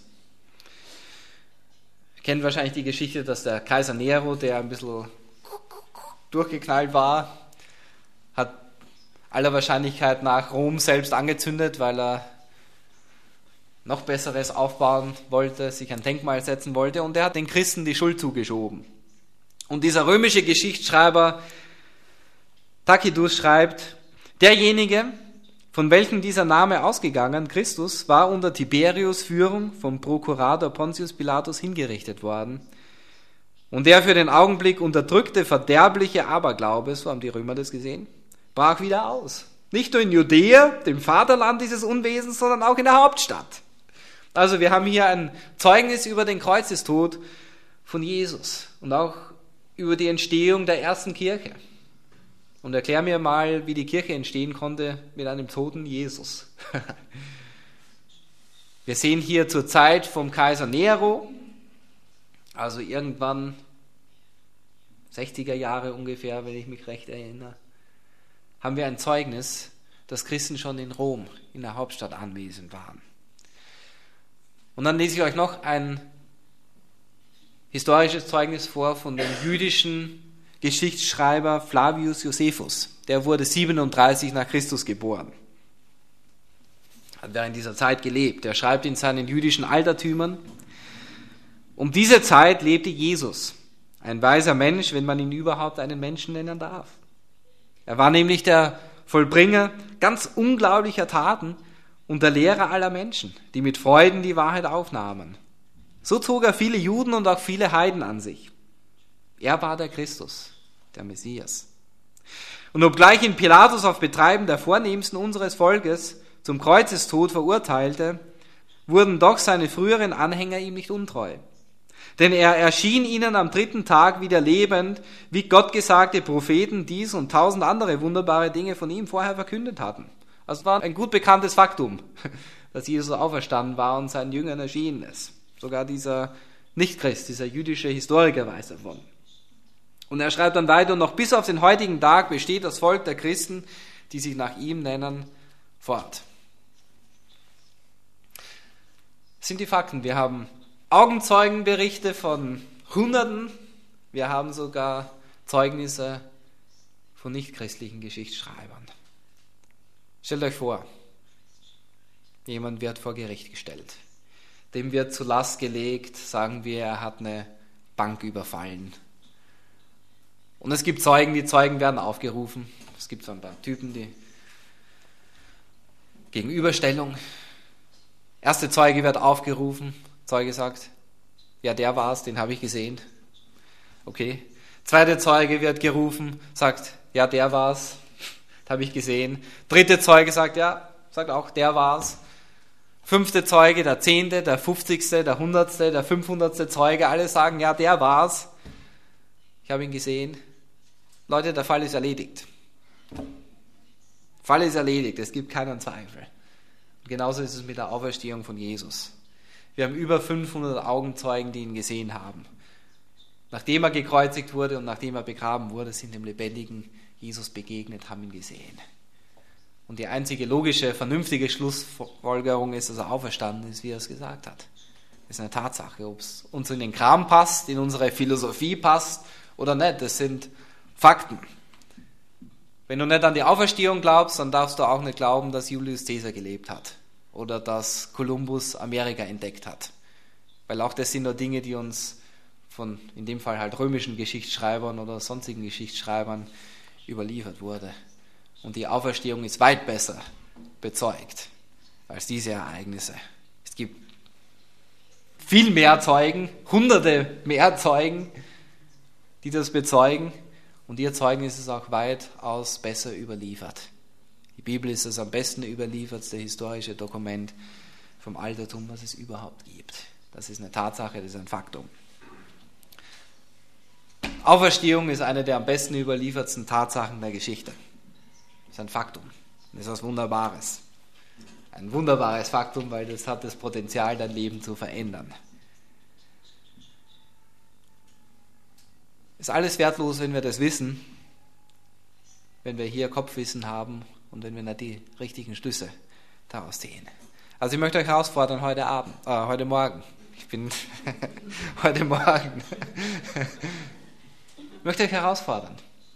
Speaker 1: Ihr kennt wahrscheinlich die Geschichte, dass der Kaiser Nero, der ein bisschen durchgeknallt war, hat aller Wahrscheinlichkeit nach Rom selbst angezündet, weil er noch Besseres aufbauen wollte, sich ein Denkmal setzen wollte, und er hat den Christen die Schuld zugeschoben. Und dieser römische Geschichtsschreiber Tacitus schreibt, derjenige, von welchem dieser Name ausgegangen, Christus, war unter Tiberius Führung vom Prokurator Pontius Pilatus hingerichtet worden. Und der für den Augenblick unterdrückte, verderbliche Aberglaube, so haben die Römer das gesehen, brach wieder aus. Nicht nur in Judäa, dem Vaterland dieses Unwesens, sondern auch in der Hauptstadt. Also wir haben hier ein Zeugnis über den Kreuzestod von Jesus und auch über die Entstehung der ersten Kirche. Und erklär mir mal, wie die Kirche entstehen konnte mit einem toten Jesus. Wir sehen hier zur Zeit vom Kaiser Nero, also irgendwann 60er Jahre ungefähr, wenn ich mich recht erinnere, haben wir ein Zeugnis, dass Christen schon in Rom, in der Hauptstadt, anwesend waren. Und dann lese ich euch noch ein historisches Zeugnis vor von dem jüdischen Geschichtsschreiber Flavius Josephus. Der wurde 37 nach Christus geboren. Hat während dieser Zeit gelebt. Er schreibt in seinen jüdischen Altertümern: Um diese Zeit lebte Jesus, ein weiser Mensch, wenn man ihn überhaupt einen Menschen nennen darf. Er war nämlich der Vollbringer ganz unglaublicher Taten und der Lehrer aller Menschen, die mit Freuden die Wahrheit aufnahmen. So zog er viele Juden und auch viele Heiden an sich. Er war der Christus, der Messias. Und obgleich ihn Pilatus auf Betreiben der Vornehmsten unseres Volkes zum Kreuzestod verurteilte, wurden doch seine früheren Anhänger ihm nicht untreu. Denn er erschien ihnen am 3. Tag wieder lebend, wie gottgesagte Propheten dies und 1000 andere wunderbare Dinge von ihm vorher verkündet hatten. Also es war ein gut bekanntes Faktum, dass Jesus auferstanden war und seinen Jüngern erschienen ist. Sogar dieser Nichtchrist, dieser jüdische Historiker weiß davon. Und er schreibt dann weiter: Noch bis auf den heutigen Tag besteht das Volk der Christen, die sich nach ihm nennen, fort. Das sind die Fakten. Wir haben Augenzeugenberichte von Hunderten. Wir haben sogar Zeugnisse von nichtchristlichen Geschichtsschreibern. Stellt euch vor, jemand wird vor Gericht gestellt. Dem wird zur Last gelegt, sagen wir, er hat eine Bank überfallen. Und es gibt Zeugen, die Zeugen werden aufgerufen. Es gibt so ein paar Typen, die Gegenüberstellung. Erste Zeuge wird aufgerufen. Zeuge sagt: Ja, der war's, den habe ich gesehen. Okay. Zweite Zeuge wird gerufen, sagt: Ja, der war's, das habe ich gesehen. Dritte Zeuge sagt: Ja, sagt auch, der war's. Fünfte Zeuge, der 10., der 50., der 100., der 500. Zeuge, alle sagen: Ja, der war's, ich habe ihn gesehen. Leute, der Fall ist erledigt. Der Fall ist erledigt, es gibt keinen Zweifel. Und genauso ist es mit der Auferstehung von Jesus. Wir haben über 500 Augenzeugen, die ihn gesehen haben. Nachdem er gekreuzigt wurde und nachdem er begraben wurde, sind dem lebendigen Jesus begegnet, haben ihn gesehen. Und die einzige logische, vernünftige Schlussfolgerung ist, dass er auferstanden ist, wie er es gesagt hat. Das ist eine Tatsache. Ob es uns in den Kram passt, in unsere Philosophie passt oder nicht, das sind Fakten. Wenn du nicht an die Auferstehung glaubst, dann darfst du auch nicht glauben, dass Julius Caesar gelebt hat oder dass Kolumbus Amerika entdeckt hat. Weil auch das sind nur Dinge, die uns von, in dem Fall halt römischen Geschichtsschreibern oder sonstigen Geschichtsschreibern überliefert wurde. Und die Auferstehung ist weit besser bezeugt als diese Ereignisse. Es gibt viel mehr Zeugen, hunderte mehr Zeugen, die das bezeugen. Und ihr Zeugnis ist auch weitaus besser überliefert. Die Bibel ist das am besten überliefertste historische Dokument vom Altertum, was es überhaupt gibt. Das ist eine Tatsache, das ist ein Faktum. Auferstehung ist eine der am besten überliefertsten Tatsachen der Geschichte. Das ist ein Faktum. Das ist was Wunderbares. Ein wunderbares Faktum, weil das hat das Potenzial, dein Leben zu verändern. Ist alles wertlos, wenn wir das wissen, wenn wir hier Kopfwissen haben und wenn wir nicht die richtigen Schlüsse daraus ziehen. Also ich möchte euch herausfordern heute Morgen. Ich bin heute Morgen. Ich möchte euch herausfordern.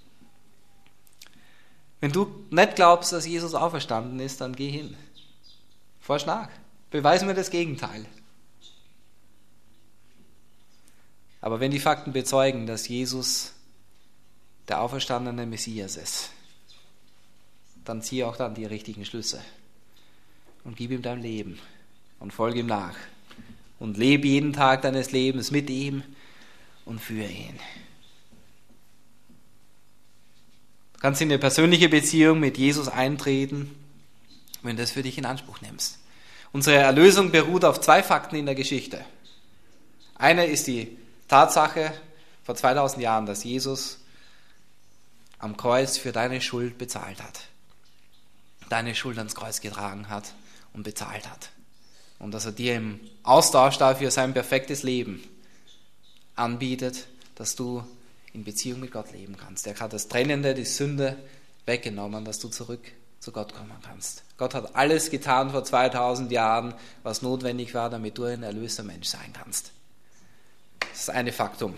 Speaker 1: Wenn du nicht glaubst, dass Jesus auferstanden ist, dann geh hin. Forsch nach. Beweis mir das Gegenteil. Aber wenn die Fakten bezeugen, dass Jesus der auferstandene Messias ist, dann ziehe auch dann die richtigen Schlüsse und gib ihm dein Leben und folge ihm nach und lebe jeden Tag deines Lebens mit ihm und für ihn. Du kannst in eine persönliche Beziehung mit Jesus eintreten, wenn du das für dich in Anspruch nimmst. Unsere Erlösung beruht auf 2 Fakten in der Geschichte. Eine ist die Tatsache vor 2000 Jahren, dass Jesus am Kreuz für deine Schuld bezahlt hat. Deine Schuld ans Kreuz getragen hat und bezahlt hat. und dass er dir im Austausch dafür sein perfektes Leben anbietet, dass du in Beziehung mit Gott leben kannst. Er hat das Trennende, die Sünde weggenommen, dass du zurück zu Gott kommen kannst. Gott hat alles getan vor 2000 Jahren, was notwendig war, damit du ein erlöster Mensch sein kannst. Das ist eine Faktum.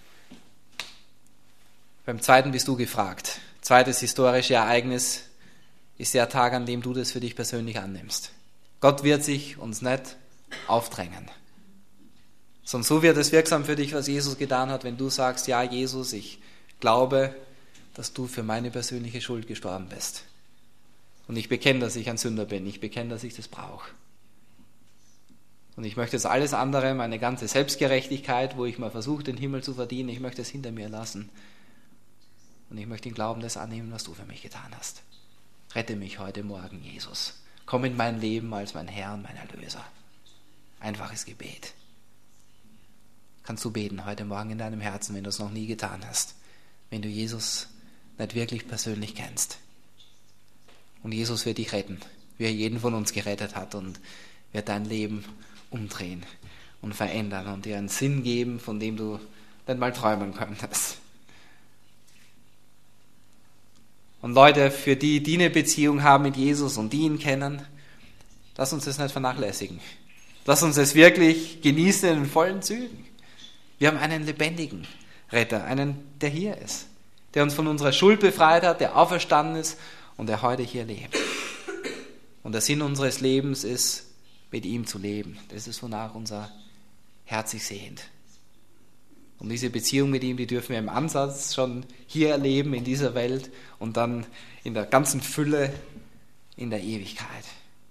Speaker 1: Beim zweiten bist du gefragt. Zweites historische Ereignis ist der Tag, an dem du das für dich persönlich annimmst. Gott wird sich uns nicht aufdrängen. Sondern so wird es wirksam für dich, was Jesus getan hat, wenn du sagst, ja Jesus, ich glaube, dass du für meine persönliche Schuld gestorben bist. Und ich bekenne, dass ich ein Sünder bin. Ich bekenne, dass ich das brauche. Und ich möchte jetzt alles andere, meine ganze Selbstgerechtigkeit, wo ich mal versuche, den Himmel zu verdienen, ich möchte es hinter mir lassen. Und ich möchte den Glauben das annehmen, was du für mich getan hast. Rette mich heute Morgen, Jesus. Komm in mein Leben als mein Herr und mein Erlöser. Einfaches Gebet. Kannst du beten heute Morgen in deinem Herzen, wenn du es noch nie getan hast. Wenn du Jesus nicht wirklich persönlich kennst. Und Jesus wird dich retten, wie er jeden von uns gerettet hat und wird dein Leben umdrehen und verändern und dir einen Sinn geben, von dem du nicht mal träumen könntest. Und Leute, für die eine Beziehung haben mit Jesus und die ihn kennen, lass uns das nicht vernachlässigen. Lass uns das wirklich genießen in vollen Zügen. Wir haben einen lebendigen Retter, einen, der hier ist, der uns von unserer Schuld befreit hat, der auferstanden ist und der heute hier lebt. Und der Sinn unseres Lebens ist, mit ihm zu leben. Das ist, wonach unser Herz sich sehnt. Und diese Beziehung mit ihm, die dürfen wir im Ansatz schon hier erleben, in dieser Welt und dann in der ganzen Fülle in der Ewigkeit.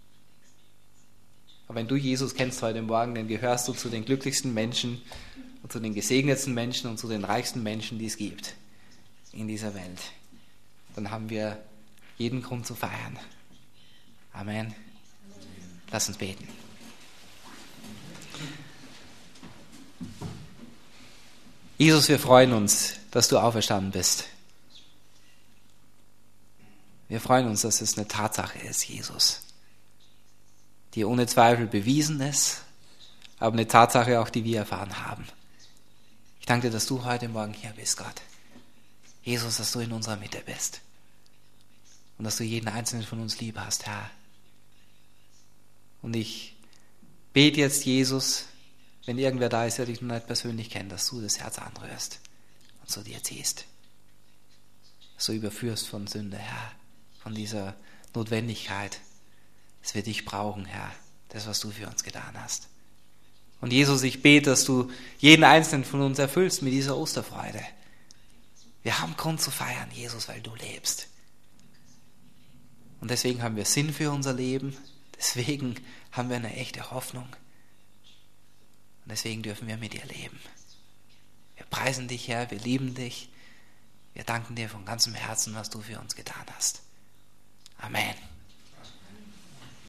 Speaker 1: Aber wenn du Jesus kennst heute Morgen, dann gehörst du zu den glücklichsten Menschen und zu den gesegnetsten Menschen und zu den reichsten Menschen, die es gibt in dieser Welt. Dann haben wir jeden Grund zu feiern. Amen. Lass uns beten. Jesus, wir freuen uns, dass du auferstanden bist. Wir freuen uns, dass es eine Tatsache ist, Jesus, die ohne Zweifel bewiesen ist, aber eine Tatsache auch, die wir erfahren haben. Ich danke dir, dass du heute Morgen hier bist, Gott. Jesus, dass du in unserer Mitte bist und dass du jeden einzelnen von uns lieb hast, Herr. Und ich bete jetzt, Jesus, wenn irgendwer da ist, der dich noch nicht persönlich kennt, dass du das Herz anrührst und zu dir ziehst. Dass du überführst von Sünde, Herr, von dieser Notwendigkeit, dass wir dich brauchen, Herr, das, was du für uns getan hast. Und Jesus, ich bete, dass du jeden Einzelnen von uns erfüllst mit dieser Osterfreude. Wir haben Grund zu feiern, Jesus, weil du lebst. Und deswegen haben wir Sinn für unser Leben, deswegen haben wir eine echte Hoffnung. Und deswegen dürfen wir mit dir leben. Wir preisen dich, Herr, wir lieben dich. Wir danken dir von ganzem Herzen, was du für uns getan hast. Amen.